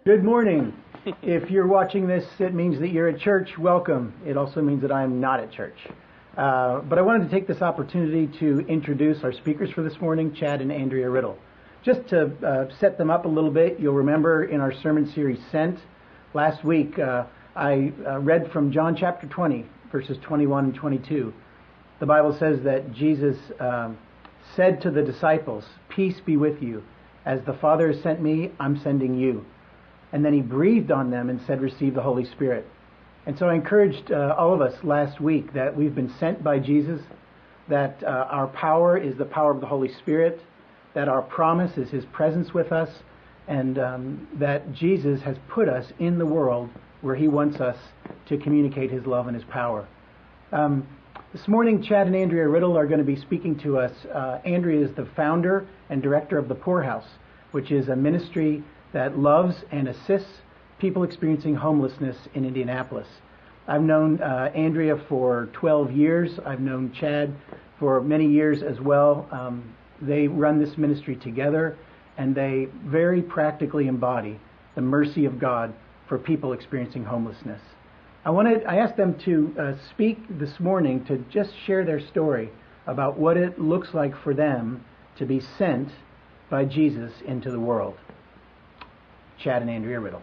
Good morning. If you're watching this, it means that you're at church. Welcome. It also means that I'm not at church. But I wanted to take this opportunity to introduce our speakers for this morning, Chad and Andrea Riddle. Just to set them up a little bit, you'll remember in our sermon series, Sent, last week I read from John chapter 20, verses 21 and 22. The Bible says that Jesus said to the disciples, "Peace be with you. As the Father has sent me, I'm sending you." And then he breathed on them and said, "Receive the Holy Spirit." And so I encouraged all of us last week that we've been sent by Jesus, that our power is the power of the Holy Spirit, that our promise is his presence with us, and that Jesus has put us in the world where he wants us to communicate his love and his power. This morning, Chad and Andrea Riddle are going to be speaking to us. Andrea is the founder and director of the Poorhouse, which is a ministry that loves and assists people experiencing homelessness in Indianapolis. I've known Andrea for 12 years. I've known Chad for many years as well. They run this ministry together, and they very practically embody the mercy of God for people experiencing homelessness. I asked them to speak this morning to just share their story about what it looks like for them to be sent by Jesus into the world. Chad and Andrea Riddle.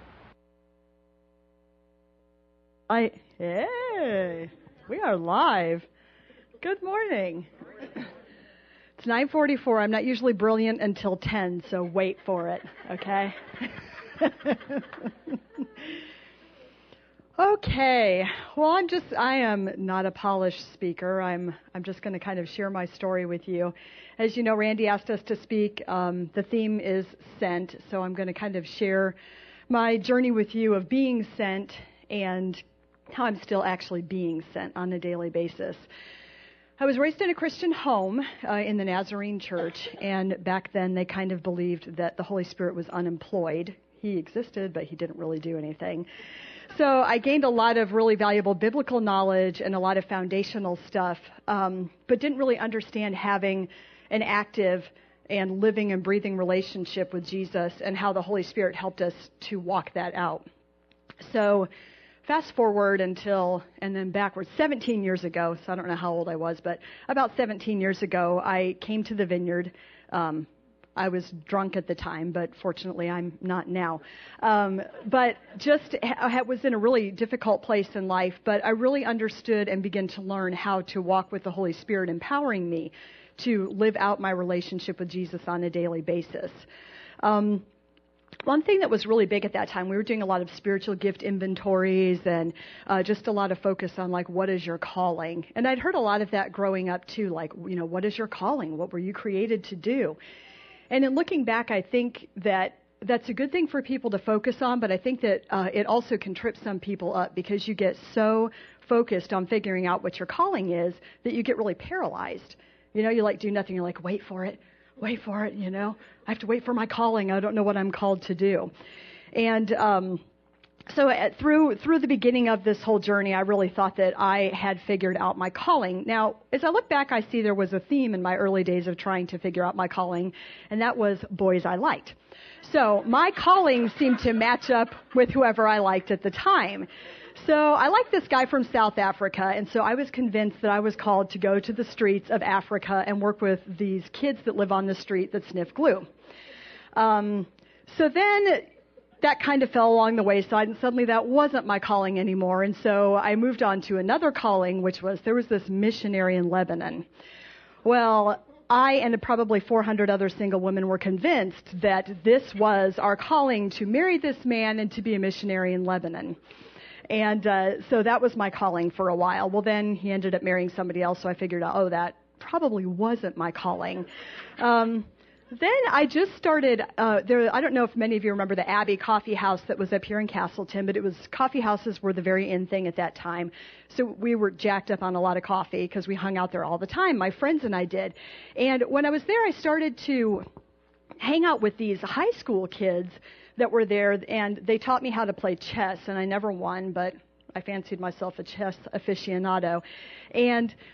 Hey, we are live. Good morning. It's 9:44. I'm not usually brilliant until 10, so wait for it, okay? Okay. Well, I am not a polished speaker. I'm just going to kind of share my story with you. As you know, Randy asked us to speak. The theme is sent, so I'm going to kind of share my journey with you of being sent and how I'm still actually being sent on a daily basis. I was raised in a Christian home in the Nazarene Church, and back then they kind of believed that the Holy Spirit was unemployed. He existed, but he didn't really do anything. So I gained a lot of really valuable biblical knowledge and a lot of foundational stuff, but didn't really understand having an active and living and breathing relationship with Jesus and how the Holy Spirit helped us to walk that out. So fast forward and then backwards, 17 years ago, so I don't know how old I was, but about 17 years ago, I came to the Vineyard. I was drunk at the time, but fortunately I'm not now. But just I was in a really difficult place in life, but I really understood and began to learn how to walk with the Holy Spirit, empowering me to live out my relationship with Jesus on a daily basis. One thing that was really big at that time, we were doing a lot of spiritual gift inventories and just a lot of focus on, like, what is your calling? And I'd heard a lot of that growing up, too, like, what is your calling? What were you created to do? And in looking back, I think that that's a good thing for people to focus on, but I think that it also can trip some people up because you get so focused on figuring out what your calling is that you get really paralyzed. You do nothing. You're like, wait for it, I have to wait for my calling. I don't know what I'm called to do. And so through the beginning of this whole journey, I really thought that I had figured out my calling. Now, as I look back, I see there was a theme in my early days of trying to figure out my calling, and that was boys I liked. So my calling seemed to match up with whoever I liked at the time. So I liked this guy from South Africa, and so I was convinced that I was called to go to the streets of Africa and work with these kids that live on the street that sniff glue. So then that kind of fell along the wayside, and suddenly that wasn't my calling anymore. And so I moved on to another calling, which was there was this missionary in Lebanon. Well, I and probably 400 other single women were convinced that this was our calling to marry this man and to be a missionary in Lebanon. And so that was my calling for a while. Well, then he ended up marrying somebody else, so I figured out, that probably wasn't my calling. Then I just started, I don't know if many of you remember the Abbey Coffee House that was up here in Castleton, but coffee houses were the very in thing at that time. So we were jacked up on a lot of coffee because we hung out there all the time. My friends and I did. And when I was there, I started to hang out with these high school kids that were there, and they taught me how to play chess, and I never won, but I fancied myself a chess aficionado. And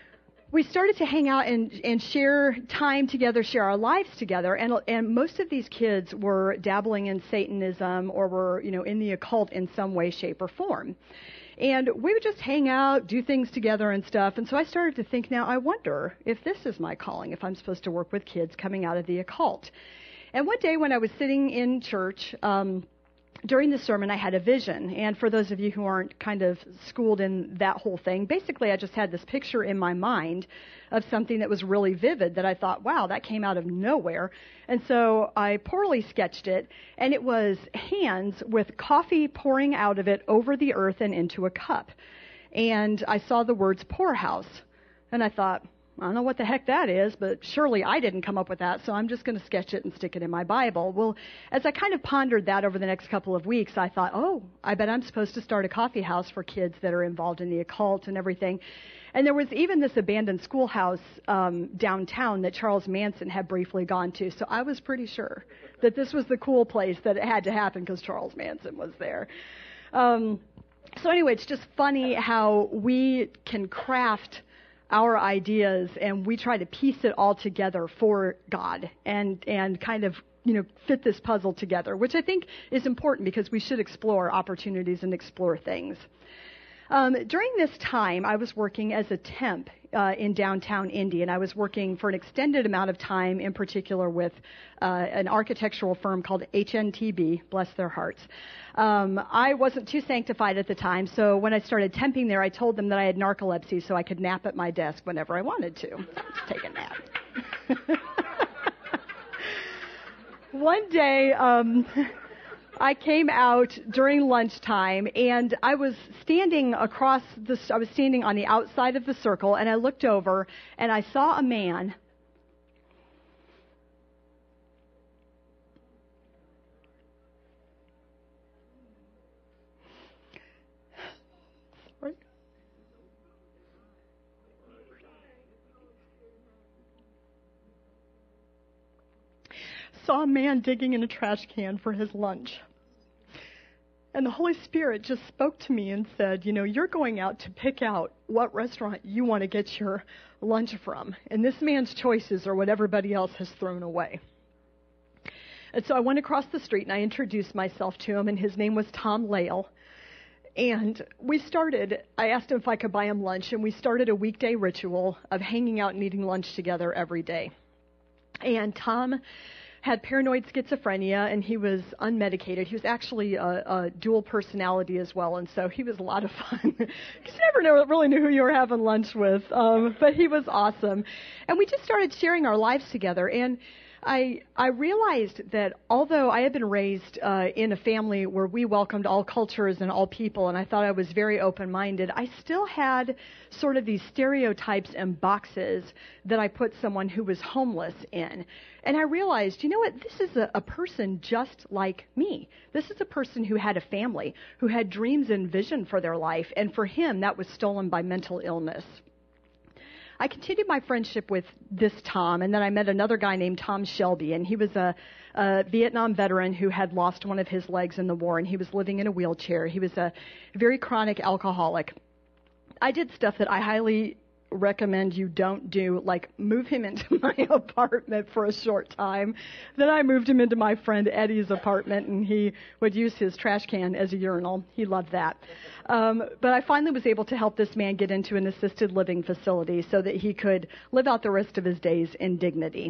we started to hang out and share time together, share our lives together. And most of these kids were dabbling in Satanism or were, in the occult in some way, shape, or form. And we would just hang out, do things together and stuff. And so I started to think, now I wonder if this is my calling, if I'm supposed to work with kids coming out of the occult. And one day when I was sitting in church, during the sermon, I had a vision. And for those of you who aren't kind of schooled in that whole thing, basically I just had this picture in my mind of something that was really vivid that I thought, wow, that came out of nowhere. And so I poorly sketched it, and it was hands with coffee pouring out of it over the earth and into a cup. And I saw the words poorhouse. And I thought, I don't know what the heck that is, but surely I didn't come up with that, so I'm just going to sketch it and stick it in my Bible. Well, as I kind of pondered that over the next couple of weeks, I thought, I bet I'm supposed to start a coffee house for kids that are involved in the occult and everything. And there was even this abandoned schoolhouse downtown that Charles Manson had briefly gone to, so I was pretty sure that this was the cool place that it had to happen because Charles Manson was there. So anyway, it's just funny how we can craft our ideas and we try to piece it all together for God and kind of, fit this puzzle together, which I think is important because we should explore opportunities and explore things. During this time, I was working as a temp in downtown Indy, and I was working for an extended amount of time, in particular with an architectural firm called HNTB, bless their hearts. I wasn't too sanctified at the time, so when I started temping there, I told them that I had narcolepsy so I could nap at my desk whenever I wanted to. Just take a nap. One day, I came out during lunchtime, and I was standing on the outside of the circle, and I looked over, and I saw a man. Sorry. Saw a man digging in a trash can for his lunch. And the Holy Spirit just spoke to me and said, you're going out to pick out what restaurant you want to get your lunch from. And this man's choices are what everybody else has thrown away. And so I went across the street and I introduced myself to him, and his name was Tom Lale. And I asked him if I could buy him lunch, and we started a weekday ritual of hanging out and eating lunch together every day. And Tom had paranoid schizophrenia, and he was unmedicated. He was actually a dual personality as well, and so he was a lot of fun. You never really knew who you were having lunch with, but he was awesome. And we just started sharing our lives together, and I realized that although I had been raised in a family where we welcomed all cultures and all people, and I thought I was very open-minded, I still had sort of these stereotypes and boxes that I put someone who was homeless in. And I realized, this is a person just like me. This is a person who had a family, who had dreams and vision for their life, and for him, that was stolen by mental illness. I continued my friendship with this Tom, and then I met another guy named Tom Shelby, and he was a Vietnam veteran who had lost one of his legs in the war, and he was living in a wheelchair. He was a very chronic alcoholic. I did stuff that I highly recommend you don't do, like move him into my apartment for a short time. Then I moved him into my friend Eddie's apartment, and he would use his trash can as a urinal. He loved that. But I finally was able to help this man get into an assisted living facility so that he could live out the rest of his days in dignity.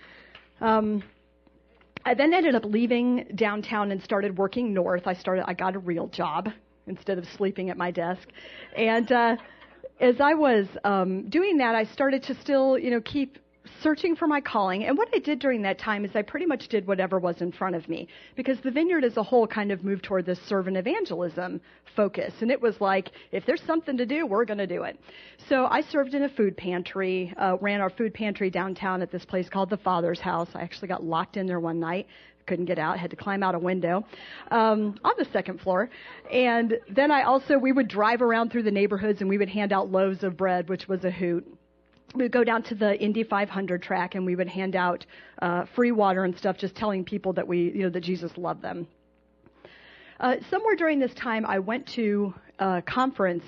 I then ended up leaving downtown and started working north. I got a real job instead of sleeping at my desk. And as I was doing that, I started to still, keep searching for my calling. And what I did during that time is I pretty much did whatever was in front of me, because the vineyard as a whole kind of moved toward this servant evangelism focus. And it was like, if there's something to do, we're going to do it. So I served in a food pantry, ran our food pantry downtown at this place called the Father's House. I actually got locked in there one night. Couldn't get out, had to climb out a window on the second floor. And then we would drive around through the neighborhoods, and we would hand out loaves of bread, which was a hoot. We would go down to the Indy 500 track, and we would hand out free water and stuff, just telling people that that Jesus loved them. Somewhere during this time, I went to a conference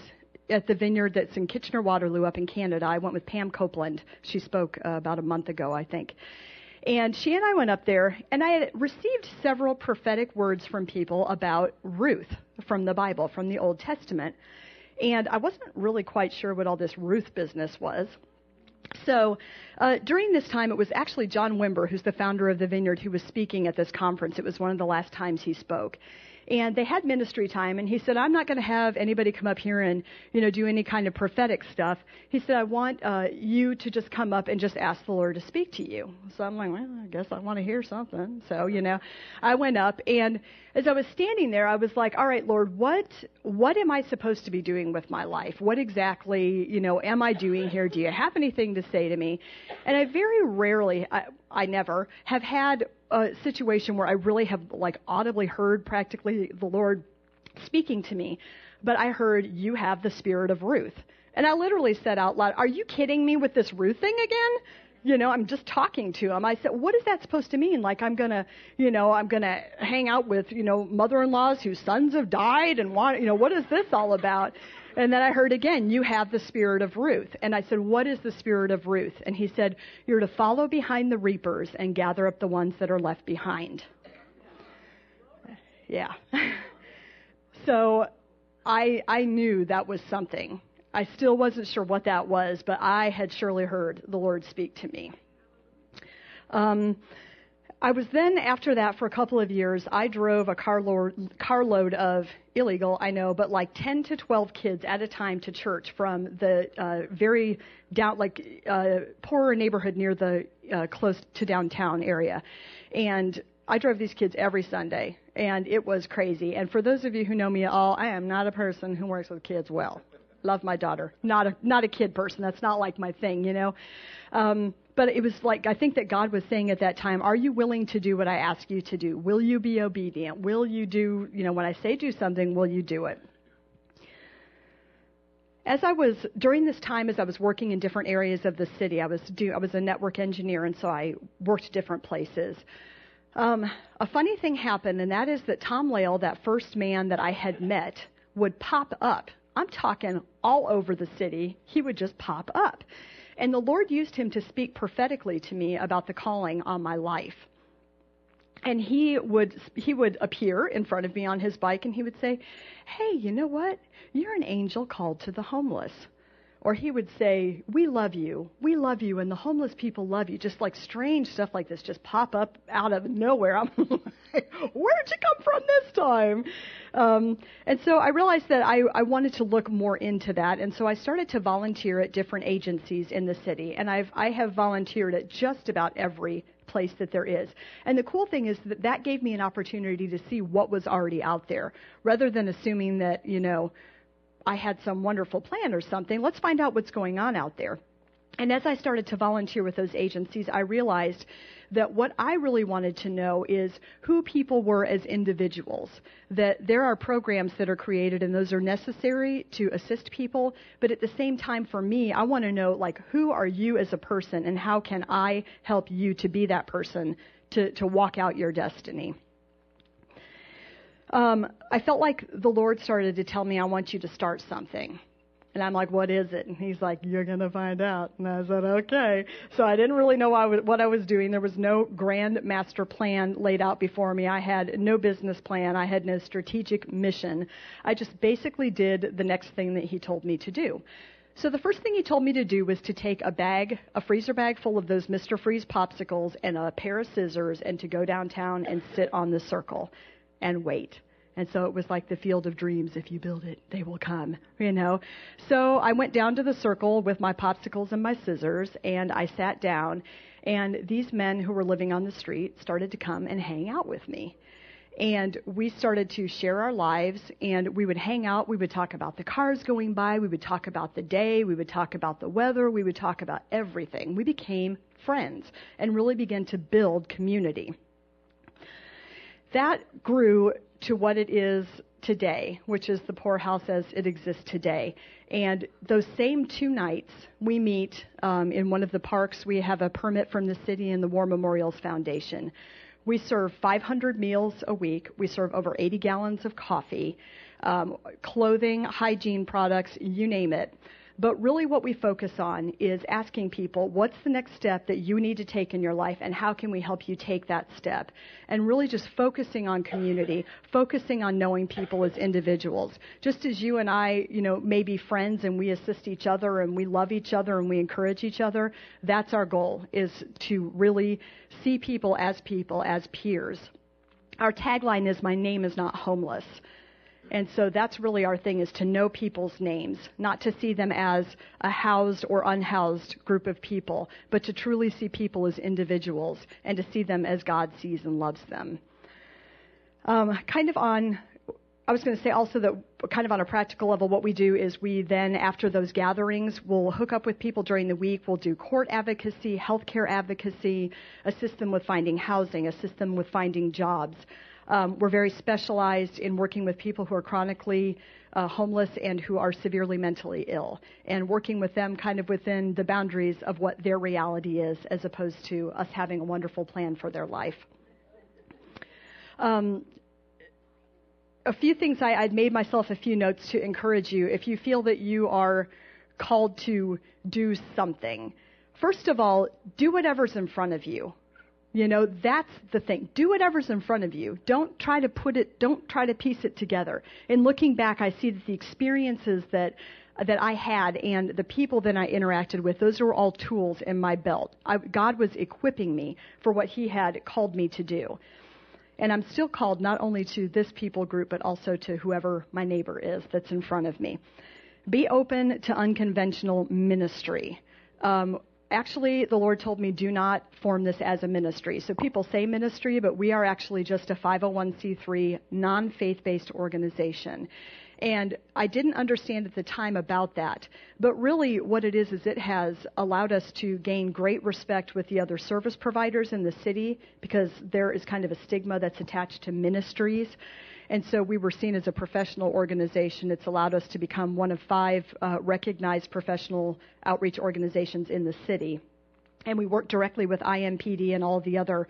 at the vineyard that's in Kitchener-Waterloo up in Canada. I went with Pam Copeland. She spoke about a month ago, I think. And she and I went up there, and I had received several prophetic words from people about Ruth from the Bible, from the Old Testament. And I wasn't really quite sure what all this Ruth business was. So during this time, it was actually John Wimber, who's the founder of the Vineyard, who was speaking at this conference. It was one of the last times he spoke. And they had ministry time, and he said, I'm not going to have anybody come up here and, do any kind of prophetic stuff. He said, I want you to just come up and just ask the Lord to speak to you. So I'm like, well, I guess I want to hear something. So, I went up, and as I was standing there, I was like, all right, Lord, what am I supposed to be doing with my life? What exactly, am I doing here? Do you have anything to say to me? And I very rarely, I never have had a situation where I really have audibly heard practically the Lord speaking to me. But I heard, you have the spirit of Ruth. And I literally said out loud, are you kidding me with this Ruth thing again? I'm just talking to him. I said, what is that supposed to mean? Like I'm going to hang out with, mother-in-laws whose sons have died and what is this all about? And then I heard again, you have the spirit of Ruth. And I said, what is the spirit of Ruth? And he said, you're to follow behind the reapers and gather up the ones that are left behind. Yeah. So I knew that was something. I still wasn't sure what that was, but I had surely heard the Lord speak to me. I was then, after that, for a couple of years, I drove a carload of illegal, I know, but 10 to 12 kids at a time to church from the very down, poorer neighborhood near the close to downtown area. And I drove these kids every Sunday, and it was crazy. And for those of you who know me at all, I am not a person who works with kids well. Love my daughter. Not a kid person. That's not my thing, But it was I think that God was saying at that time, are you willing to do what I ask you to do? Will you be obedient? Will you do, when I say do something, will you do it? During this time, as I was working in different areas of the city, I was a network engineer, and so I worked different places. A funny thing happened, and that is that Tom Lael, that first man that I had met, would pop up. I'm talking all over the city. He would just pop up. And the Lord used him to speak prophetically to me about the calling on my life. And he would appear in front of me on his bike, and he would say, hey, you know what? You're an angel called to the homeless. Or he would say, we love you, and the homeless people love you. Just strange stuff like this just pop up out of nowhere. I'm like, where'd you come from this time? And so I realized that I wanted to look more into that, and so I started to volunteer at different agencies in the city, and I have volunteered at just about every place that there is. And the cool thing is that gave me an opportunity to see what was already out there, rather than assuming that, I had some wonderful plan or something. Let's find out what's going on out there. And as I started to volunteer with those agencies, I realized that what I really wanted to know is who people were as individuals, that there are programs that are created and those are necessary to assist people. But at the same time, for me, I want to know, who are you as a person and how can I help you to be that person to walk out your destiny? I felt like the Lord started to tell me, I want you to start something. And I'm like, what is it? And he's like, you're going to find out. And I said, okay. So I didn't really know what I was doing. There was no grand master plan laid out before me. I had no business plan. I had no strategic mission. I just basically did the next thing that he told me to do. So the first thing he told me to do was to take a freezer bag full of those Mr. Freeze popsicles and a pair of scissors and to go downtown and sit on the circle and wait. And so it was like the field of dreams. If you build it, they will come, So I went down to the circle with my popsicles and my scissors, and I sat down. And these men who were living on the street started to come and hang out with me. And we started to share our lives, and we would hang out. We would talk about the cars going by. We would talk about the day. We would talk about the weather. We would talk about everything. We became friends and really began to build community. That grew to what it is today, which is the Poorhouse as it exists today. And those same 2 nights, we meet in one of the parks. We have a permit from the city and the War Memorials Foundation. We serve 500 meals a week. We serve over 80 gallons of coffee, clothing, hygiene products, you name it. But really what we focus on is asking people, what's the next step that you need to take in your life, and how can we help you take that step? And really just focusing on community, focusing on knowing people as individuals. Just as you and I, may be friends and we assist each other and we love each other and we encourage each other, that's our goal, is to really see people, as peers. Our tagline is, "My name is not homeless." And so that's really our thing, is to know people's names, not to see them as a housed or unhoused group of people, but to truly see people as individuals and to see them as God sees and loves them. I was going to say also that kind of on a practical level, what we do is we then, after those gatherings, we'll hook up with people during the week. We'll do court advocacy, healthcare advocacy, assist them with finding housing, assist them with finding jobs. We're very specialized in working with people who are chronically homeless and who are severely mentally ill, and working with them kind of within the boundaries of what their reality is, as opposed to us having a wonderful plan for their life. A few things, I'd made myself a few notes to encourage you. If you feel that you are called to do something, first of all, do whatever's in front of you. That's the thing. Do whatever's in front of you. Don't try to piece it together. In looking back, I see that the experiences that I had and the people that I interacted with, those were all tools in my belt. God was equipping me for what He had called me to do. And I'm still called not only to this people group, but also to whoever my neighbor is that's in front of me. Be open to unconventional ministry. Actually, the Lord told me, do not form this as a ministry. So people say ministry, but we are actually just a 501c3 non-faith-based organization. And I didn't understand at the time about that. But really what it is it has allowed us to gain great respect with the other service providers in the city, because there is kind of a stigma that's attached to ministries. And so we were seen as a professional organization. It's allowed us to become one of 5 recognized professional outreach organizations in the city. And we work directly with IMPD and all the other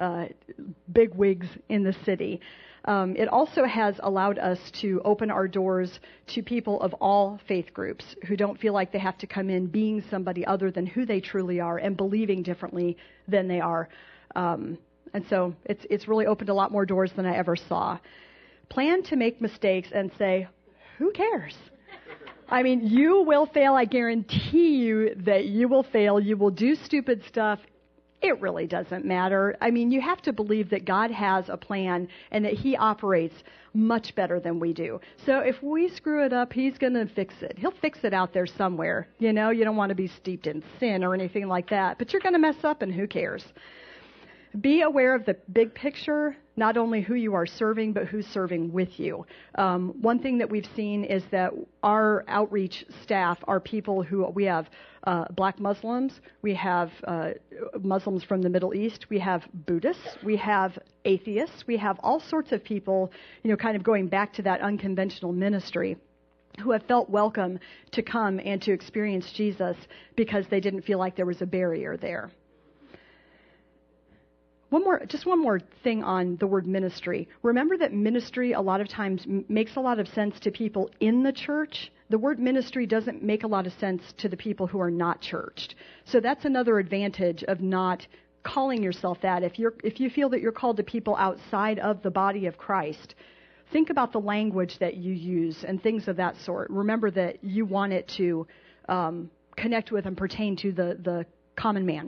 big wigs in the city. It also has allowed us to open our doors to people of all faith groups who don't feel like they have to come in being somebody other than who they truly are and believing differently than they are. And so it's really opened a lot more doors than I ever saw. Plan to make mistakes and say, who cares? I mean, you will fail. I guarantee you that you will fail. You will do stupid stuff. It really doesn't matter. I mean, you have to believe that God has a plan and that He operates much better than we do. So if we screw it up, He's going to fix it. He'll fix it out there somewhere. You don't want to be steeped in sin or anything like that, but you're going to mess up, and who cares? Be aware of the big picture, not only who you are serving, but who's serving with you. One thing that we've seen is that our outreach staff are people who we have Black Muslims, we have Muslims from the Middle East, we have Buddhists, we have atheists, we have all sorts of people, kind of going back to that unconventional ministry, who have felt welcome to come and to experience Jesus because they didn't feel like there was a barrier there. One more thing on the word ministry. Remember that ministry a lot of times makes a lot of sense to people in the church. The word ministry doesn't make a lot of sense to the people who are not churched. So that's another advantage of not calling yourself that. If you feel that you're called to people outside of the body of Christ, think about the language that you use and things of that sort. Remember that you want it to connect with and pertain to the common man.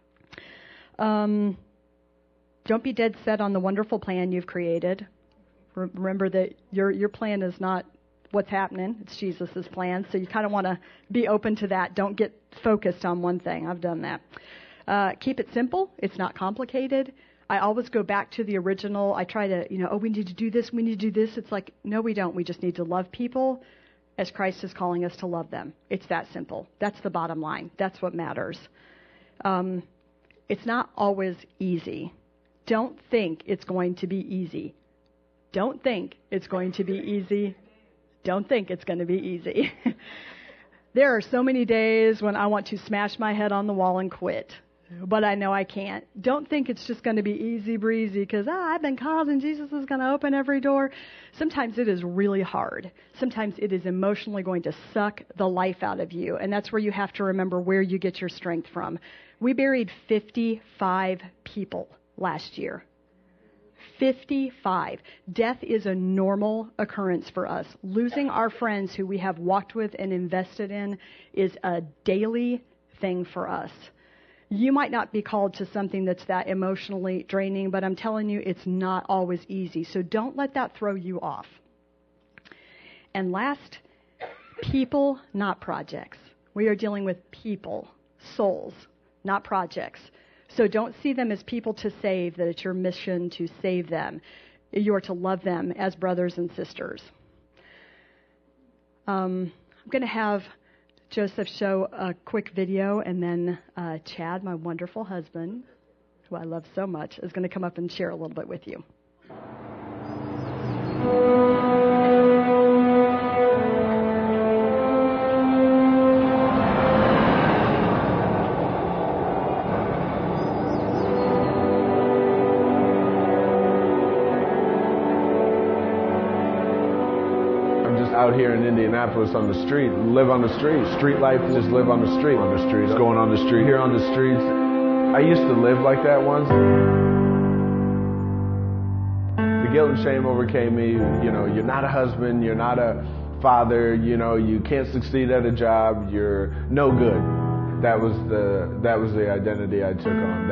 Don't be dead set on the wonderful plan you've created. Remember that your plan is not what's happening. It's Jesus' plan. So you kind of want to be open to that. Don't get focused on one thing. I've done that. Keep it simple. It's not complicated. I always go back to the original. I try to, we need to do this. We need to do this. It's like, no, we don't. We just need to love people as Christ is calling us to love them. It's that simple. That's the bottom line. That's what matters. It's not always easy. Don't think it's going to be easy. Don't think it's going to be easy. Don't think it's going to be easy. There are so many days when I want to smash my head on the wall and quit. but I know I can't. Don't think it's just going to be easy breezy because I've been called and Jesus is going to open every door. Sometimes it is really hard. Sometimes it is emotionally going to suck the life out of you, and that's where you have to remember where you get your strength from. We buried 55 people last year. 55. Death is a normal occurrence for us. Losing our friends who we have walked with and invested in is a daily thing for us. You might not be called to something that's that emotionally draining, but I'm telling you, it's not always easy. So don't let that throw you off. And last, people, not projects. We are dealing with people, souls, not projects. So don't see them as people to save, that it's your mission to save them. You are to love them as brothers and sisters. I'm going to have Joseph show a quick video, and then Chad, my wonderful husband, who I love so much, is going to come up and share a little bit with you. Out here in Indianapolis on the street, live on the street life, just live on the street, going on the street, here on the streets. I used to live like that once. The guilt and shame overcame me. You know, you're not a husband, you're not a father, you know, you can't succeed at a job, you're no good. That was the identity I took on,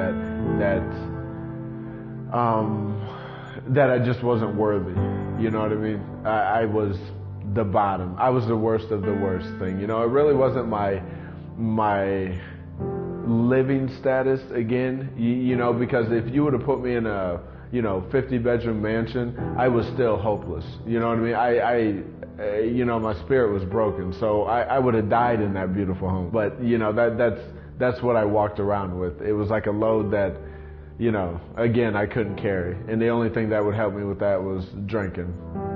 that I just wasn't worthy. You know what I mean? I was the bottom. I was the worst of the worst thing. You know, it really wasn't my living status again, you know, because if you would have put me in a, 50-bedroom mansion, I was still hopeless. You know what I mean? I my spirit was broken. So I would have died in that beautiful home. But, that's what I walked around with. It was like a load that, again, I couldn't carry. And the only thing that would help me with that was drinking.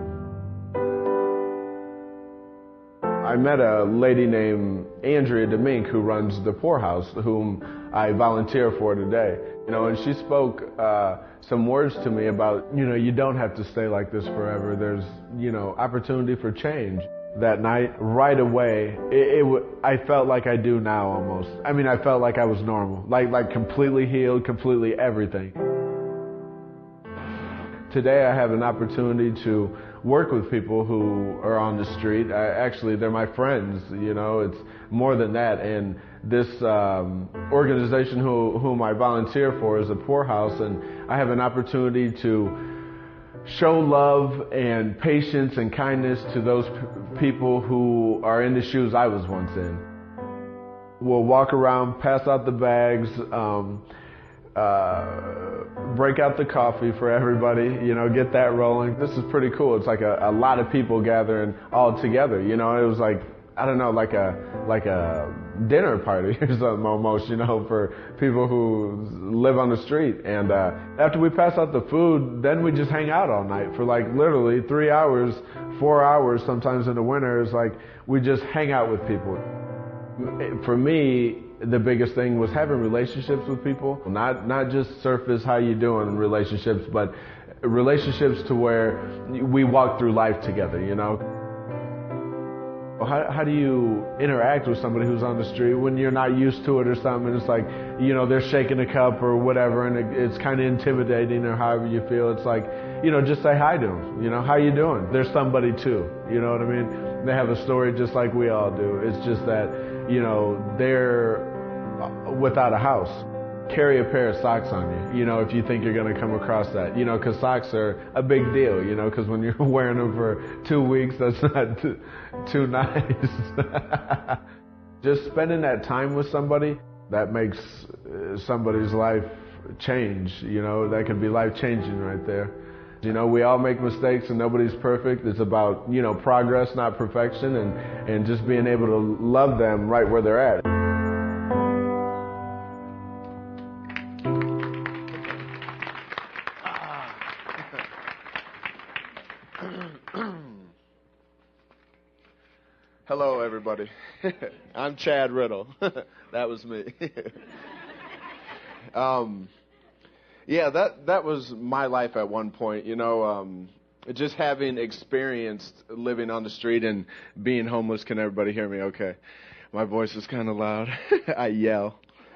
I met a lady named Andrea Demink who runs the Poorhouse, whom I volunteer for today. And she spoke some words to me about, you don't have to stay like this forever. There's, opportunity for change. That night, right away, I felt like I do now almost. I mean, I felt like I was normal, like completely healed, completely everything. Today I have an opportunity to work with people who are on the street. Actually, they're my friends, it's more than that. And this organization whom I volunteer for is the Poorhouse, and I have an opportunity to show love and patience and kindness to those people who are in the shoes I was once in. We'll walk around, pass out the bags, break out the coffee for everybody, get that rolling. This is pretty cool. It's like a lot of people gathering all together. It was like, I don't know, like a dinner party or something almost, for people who live on the street. And after we pass out the food, then we just hang out all night for like literally 3 hours, 4 hours sometimes in the winter. It's like we just hang out with people. For me, the biggest thing was having relationships with people, not just surface how you doing relationships, but relationships to where we walk through life together, How do you interact with somebody who's on the street when you're not used to it or something? It's like, they're shaking a cup or whatever, and it's kind of intimidating or however you feel. It's like, just say hi to them. How you doing? There's somebody too. You know what I mean? They have a story just like we all do. It's just that, they're without a house. Carry a pair of socks on you, if you think you're going to come across that, because socks are a big deal, because when you're wearing them for 2 weeks, that's not too nice. Just spending that time with somebody, that makes somebody's life change, that could be life-changing right there. We all make mistakes and nobody's perfect. It's about, progress, not perfection, and just being able to love them right where they're at. Hello, everybody. I'm Chad Riddle. That was me. Yeah, that was my life at one point. Just having experienced living on the street and being homeless. Can everybody hear me? Okay, my voice is kind of loud. I yell.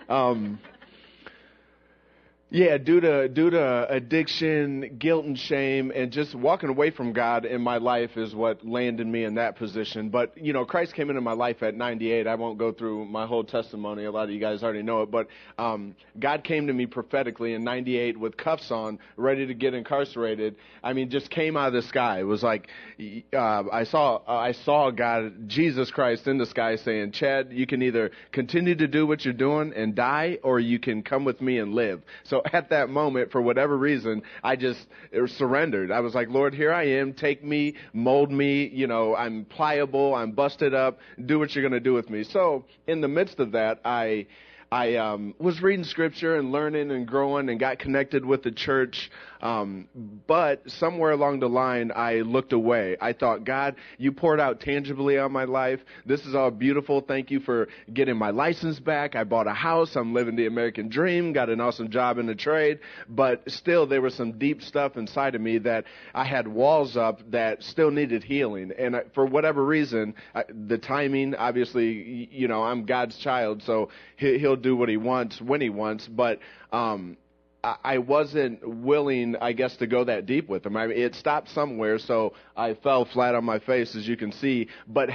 Yeah, due to addiction, guilt and shame, and just walking away from God in my life is what landed me in that position. But, Christ came into my life at 98. I won't go through my whole testimony. A lot of you guys already know it. But God came to me prophetically in 98 with cuffs on, ready to get incarcerated. I mean, just came out of the sky. It was like I saw God, Jesus Christ, in the sky saying, Chad, you can either continue to do what you're doing and die, or you can come with me and live. So at that moment, for whatever reason, I just surrendered. I was like, Lord, here I am. Take me, mold me. I'm pliable. I'm busted up. Do what you're going to do with me. So in the midst of that, I was reading scripture and learning and growing and got connected with the church. But somewhere along the line, I looked away. I thought, God, you poured out tangibly on my life. This is all beautiful. Thank you for getting my license back. I bought a house. I'm living the American dream. Got an awesome job in the trade. But still, there was some deep stuff inside of me that I had walls up that still needed healing. And for whatever reason, the timing, obviously, I'm God's child, so He'll do what He wants when He wants. But I wasn't willing, I guess, to go that deep with him. I mean, it stopped somewhere, so I fell flat on my face, as you can see. But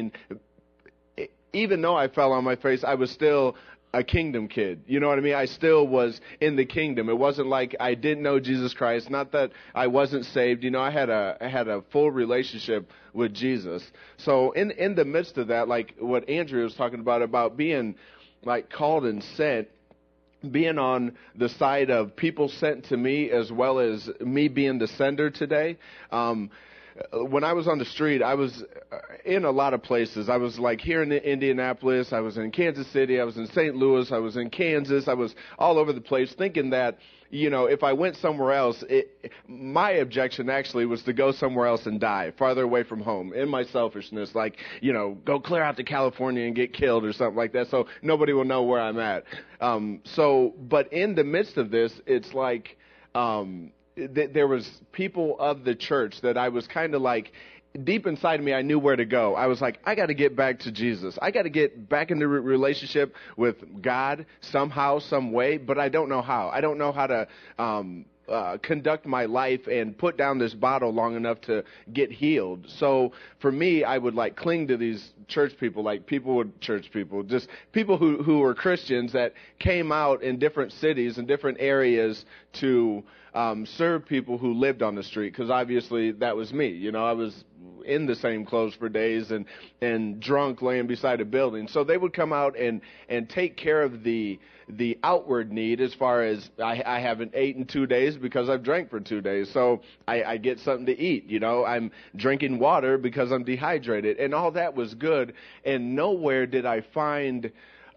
even though I fell on my face, I was still a kingdom kid. You know what I mean? I still was in the kingdom. It wasn't like I didn't know Jesus Christ. Not that I wasn't saved. I had a full relationship with Jesus. So in the midst of that, like what Andrea was talking about being like called and sent, being on the side of people sent to me as well as me being the sender today. When I was on the street, I was in a lot of places. I was like here in Indianapolis. I was in Kansas City. I was in St. Louis. I was in Kansas. I was all over the place thinking that, if I went somewhere else, my objection actually was to go somewhere else and die, farther away from home, in my selfishness, like, go clear out to California and get killed or something like that so nobody will know where I'm at. But in the midst of this, it's like there was people of the church that I was kind of like, deep inside of me, I knew where to go. I was like, I got to get back to Jesus. I got to get back into relationship with God somehow, some way, but I don't know how. I don't know how to conduct my life and put down this bottle long enough to get healed. So for me, I would like cling to these church people, just people who were Christians that came out in different cities and different areas to serve people who lived on the street, because obviously that was me. I was in the same clothes for days and drunk laying beside a building. So they would come out and take care of the outward need, as far as I haven't eaten 2 days because I've drank for 2 days. So I get something to eat. I'm drinking water because I'm dehydrated, and all that was good. And nowhere did I find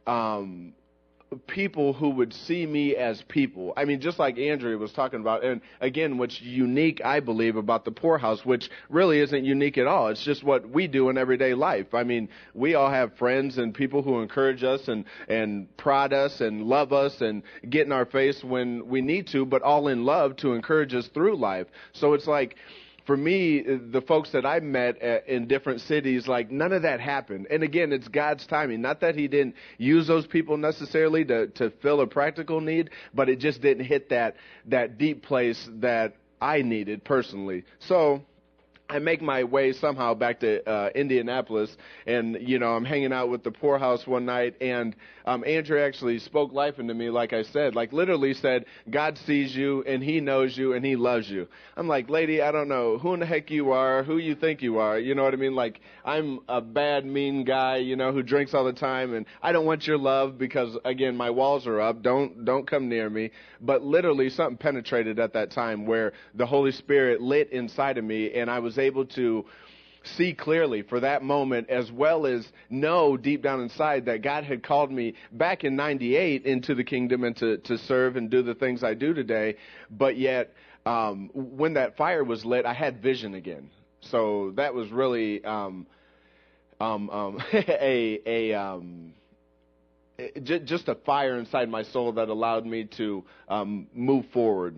people who would see me as people. I mean, just like Andrea was talking about, and again, what's unique, I believe, about the Poorhouse, which really isn't unique at all. It's just what we do in everyday life. I mean, we all have friends and people who encourage us and prod us and love us and get in our face when we need to, but all in love to encourage us through life. So it's like, for me, the folks that I met in different cities, like none of that happened. And again, it's God's timing. Not that He didn't use those people necessarily to fill a practical need, but it just didn't hit that deep place that I needed personally. So I make my way somehow back to Indianapolis, and I'm hanging out with the Poorhouse one night, and Andrew actually spoke life into me, like I said, like literally said, God sees you and He knows you and He loves you. I'm like, lady, I don't know who in the heck you are, who you think you are. You know what I mean? Like, I'm a bad, mean guy, who drinks all the time, and I don't want your love because, again, my walls are up. Don't come near me. But literally something penetrated at that time where the Holy Spirit lit inside of me, and I was able to see clearly for that moment, as well as know deep down inside that God had called me back in 98 into the kingdom and to serve and do the things I do today. But yet, when that fire was lit, I had vision again. So that was really just a fire inside my soul that allowed me to move forward.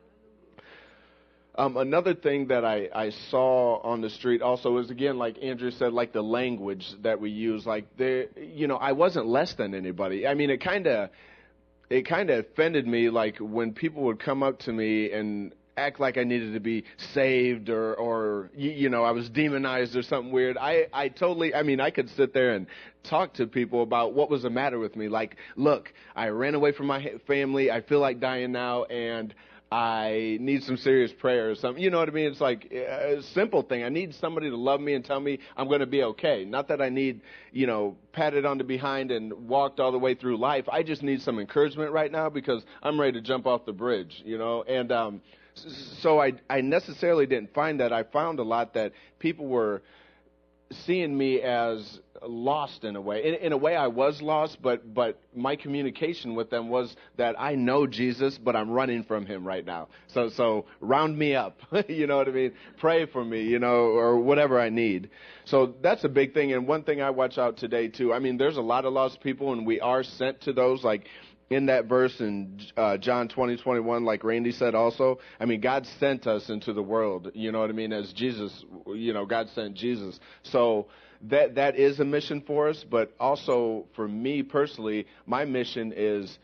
Another thing that I saw on the street also is, again, like Andrew said, like the language that we use. Like, I wasn't less than anybody. I mean, it kind of offended me, like when people would come up to me and act like I needed to be saved or I was demonized or something weird. I could sit there and talk to people about what was the matter with me. Like, look, I ran away from my family. I feel like dying now, and I need some serious prayer or something. You know what I mean? It's like a simple thing. I need somebody to love me and tell me I'm going to be okay. Not that I need, patted on the behind and walked all the way through life. I just need some encouragement right now because I'm ready to jump off the bridge, And so I necessarily didn't find that. I found a lot that people were seeing me as lost in a way. In a way, I was lost, but my communication with them was that I know Jesus, but I'm running from him right now. So round me up, you know what I mean? Pray for me, or whatever I need. So that's a big thing. And one thing I watch out today too. I mean, there's a lot of lost people, and we are sent to those. Like in that verse in John 20:21, like Randy said also, I mean, God sent us into the world, you know what I mean, as Jesus, God sent Jesus. So that is a mission for us, but also for me personally, my mission is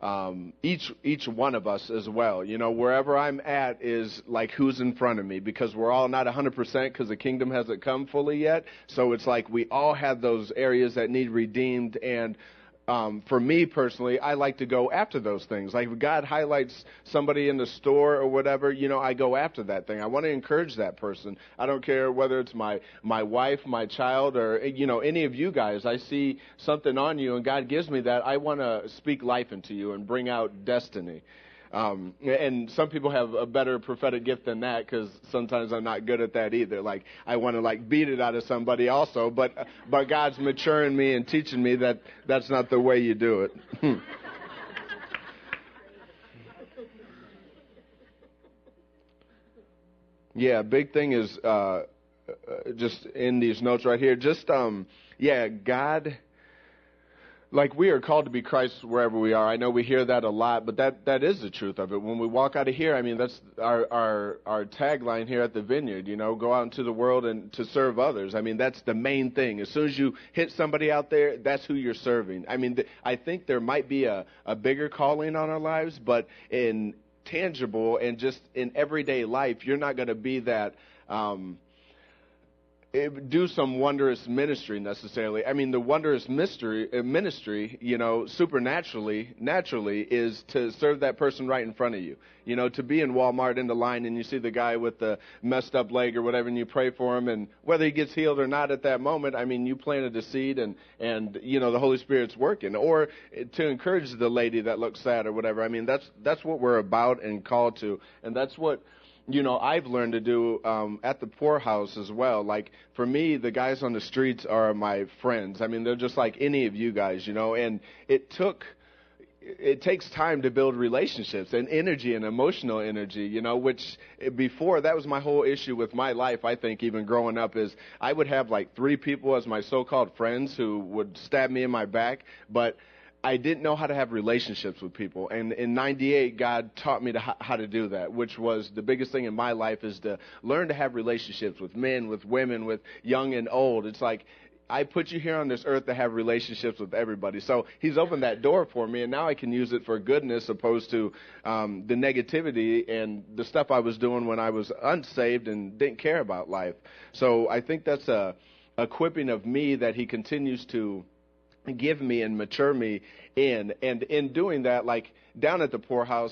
each one of us as well. Wherever I'm at is like who's in front of me, because we're all not 100% because the kingdom hasn't come fully yet. So it's like we all have those areas that need redeemed, and for me personally, I like to go after those things. Like if God highlights somebody in the store or whatever, I go after that thing. I want to encourage that person. I don't care whether it's my wife, my child, or, any of you guys. I see something on you and God gives me that. I want to speak life into you and bring out destiny. And some people have a better prophetic gift than that, because sometimes I'm not good at that either. Like I want to beat it out of somebody also, but God's maturing me and teaching me that that's not the way you do it. Yeah, big thing is just in these notes right here. Just God. Like we are called to be Christ wherever we are. I know we hear that a lot, but that is the truth of it. When we walk out of here, I mean, that's our tagline here at the Vineyard, go out into the world and to serve others. I mean, that's the main thing. As soon as you hit somebody out there, that's who you're serving. I mean, I think there might be a bigger calling on our lives, but in tangible and just in everyday life, you're not going to be that do some wondrous ministry necessarily. I mean, the wondrous ministry, supernaturally, naturally, is to serve that person right in front of you. To be in Walmart in the line and you see the guy with the messed up leg or whatever, and you pray for him, and whether he gets healed or not at that moment, I mean, you planted a seed, and the Holy Spirit's working. Or to encourage the lady that looks sad or whatever. I mean, that's what we're about and called to, and that's what I've learned to do at the poorhouse as well. Like, for me, the guys on the streets are my friends. I mean, they're just like any of you guys, and it takes time to build relationships and energy and emotional energy, which before, that was my whole issue with my life, I think, even growing up, is I would have like 3 people as my so-called friends who would stab me in my back, but I didn't know how to have relationships with people. And in 98, God taught me how to do that, which was the biggest thing in my life, is to learn to have relationships with men, with women, with young and old. It's like, I put you here on this earth to have relationships with everybody. So he's opened that door for me, and now I can use it for goodness opposed to the negativity and the stuff I was doing when I was unsaved and didn't care about life. So I think that's a equipping of me that he continues to give me and mature me in. And in doing that, like down at the poorhouse,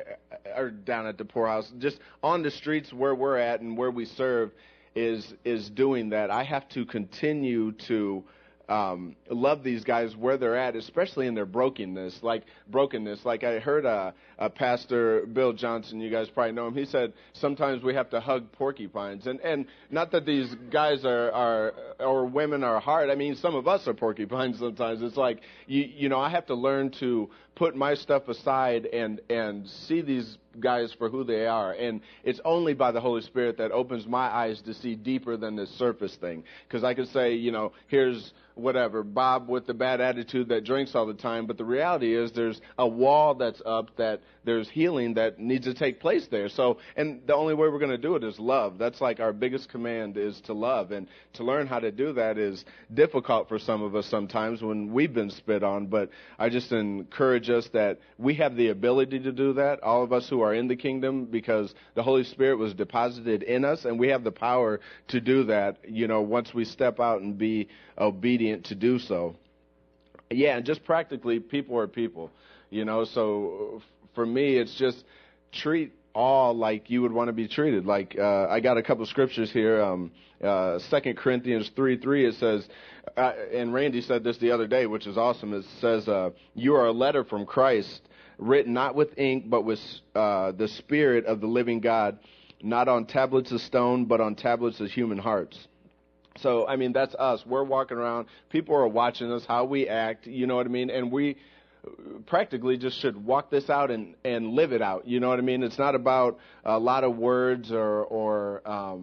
just on the streets where we're at and where we serve, is doing that. I have to continue to love these guys where they're at, especially in their brokenness. Like I heard a pastor, Bill Johnson, you guys probably know him. He said sometimes we have to hug porcupines, and not that these guys are or women are hard. I mean, some of us are porcupines sometimes. It's like I have to learn to put my stuff aside and see these guys for who they are. And it's only by the Holy Spirit that opens my eyes to see deeper than this surface thing. Because I could say, here's whatever, Bob with the bad attitude that drinks all the time. But the reality is there's a wall that's up, that there's healing that needs to take place there. So, and the only way we're going to do it is love. That's like our biggest command, is to love. And to learn how to do that is difficult for some of us sometimes when we've been spit on. But I just encourage us that we have the ability to do that, all of us who are in the kingdom, because the Holy Spirit was deposited in us, and we have the power to do that, once we step out and be obedient to do so. Yeah, and just practically, people are people, so for me, it's just treat all like you would want to be treated. Like, I got a couple of scriptures here. 2 Corinthians 3:3, it says, and Randy said this the other day, which is awesome. It says, you are a letter from Christ, written not with ink, but with the Spirit of the living God, not on tablets of stone, but on tablets of human hearts. So, that's us. We're walking around. People are watching us, how we act, you know what I mean? And we practically just should walk this out and live it out, you know what I mean? It's not about a lot of words or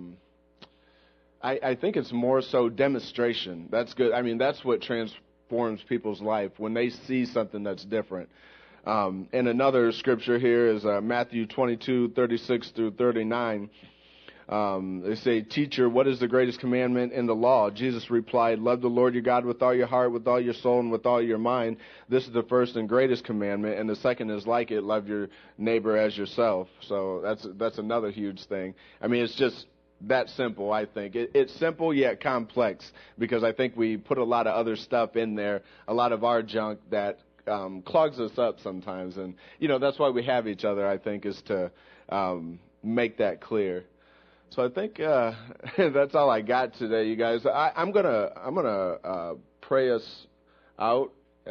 I think it's more so demonstration. That's good. That's what transforms people's life, when they see something that's different. And another scripture here is Matthew 22:36 through 39. They say, "Teacher, what is the greatest commandment in the law?" Jesus replied, "Love the Lord your God with all your heart, with all your soul, and with all your mind. This is the first and greatest commandment, and the second is like it, love your neighbor as yourself." So that's another huge thing. It's just that simple, I think. It's simple yet complex, because I think we put a lot of other stuff in there, a lot of our junk that clogs us up sometimes. And, that's why we have each other, I think, is to make that clear. So I think that's all I got today, you guys. I'm gonna pray us out,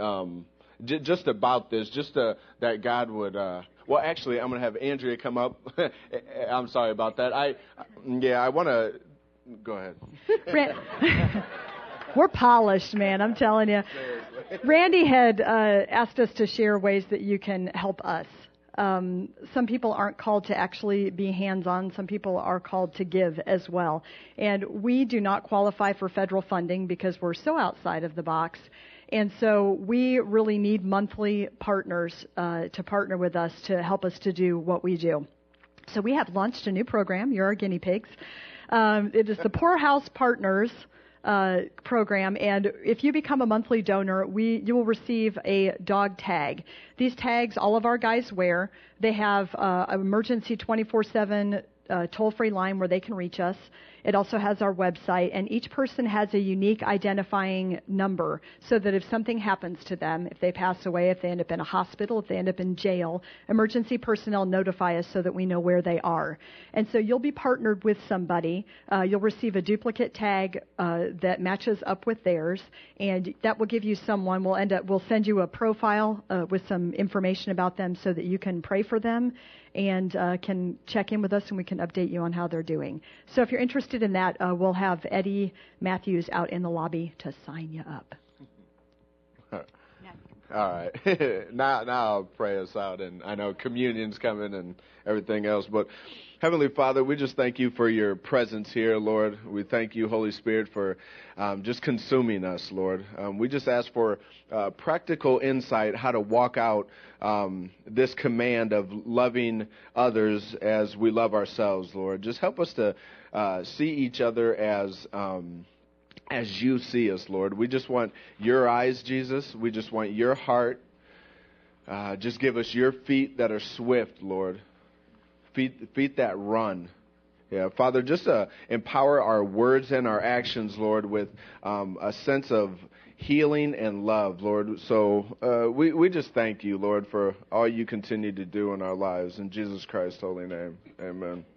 just about this, that God would. Well, actually, I'm gonna have Andrea come up. I'm sorry about that. I want to go ahead. We're polished, man. I'm telling you. Randy had asked us to share ways that you can help us. Some people aren't called to actually be hands-on. Some people are called to give as well. And we do not qualify for federal funding because we're so outside of the box. And so we really need monthly partners to partner with us to help us to do what we do. So we have launched a new program. You're our guinea pigs. It is the Poorhouse Partners program, and if you become a monthly donor, you will receive a dog tag. These tags, all of our guys wear. They have an emergency 24/7 toll-free line where they can reach us. It also has our website, and each person has a unique identifying number so that if something happens to them, if they pass away, if they end up in a hospital, if they end up in jail, emergency personnel notify us so that we know where they are. And so you'll be partnered with somebody. You'll receive a duplicate tag that matches up with theirs, and that will give you someone. We'll send you a profile with some information about them so that you can pray for them and can check in with us, and we can update you on how they're doing. So if you're interested in that, we'll have Eddie Matthews out in the lobby to sign you up. All right. Now I'll pray us out, and I know communion's coming and everything else, but Heavenly Father, we just thank you for your presence here, Lord. We thank you, Holy Spirit, for just consuming us, Lord. We just ask for practical insight how to walk out this command of loving others as we love ourselves, Lord. Just help us to see each other as you see us, Lord. We just want your eyes, Jesus. We just want your heart. Just give us your feet that are swift, Lord. Feet that run. Yeah, Father, just empower our words and our actions, Lord, with a sense of healing and love, Lord. So we just thank you, Lord, for all you continue to do in our lives. In Jesus Christ's holy name, amen.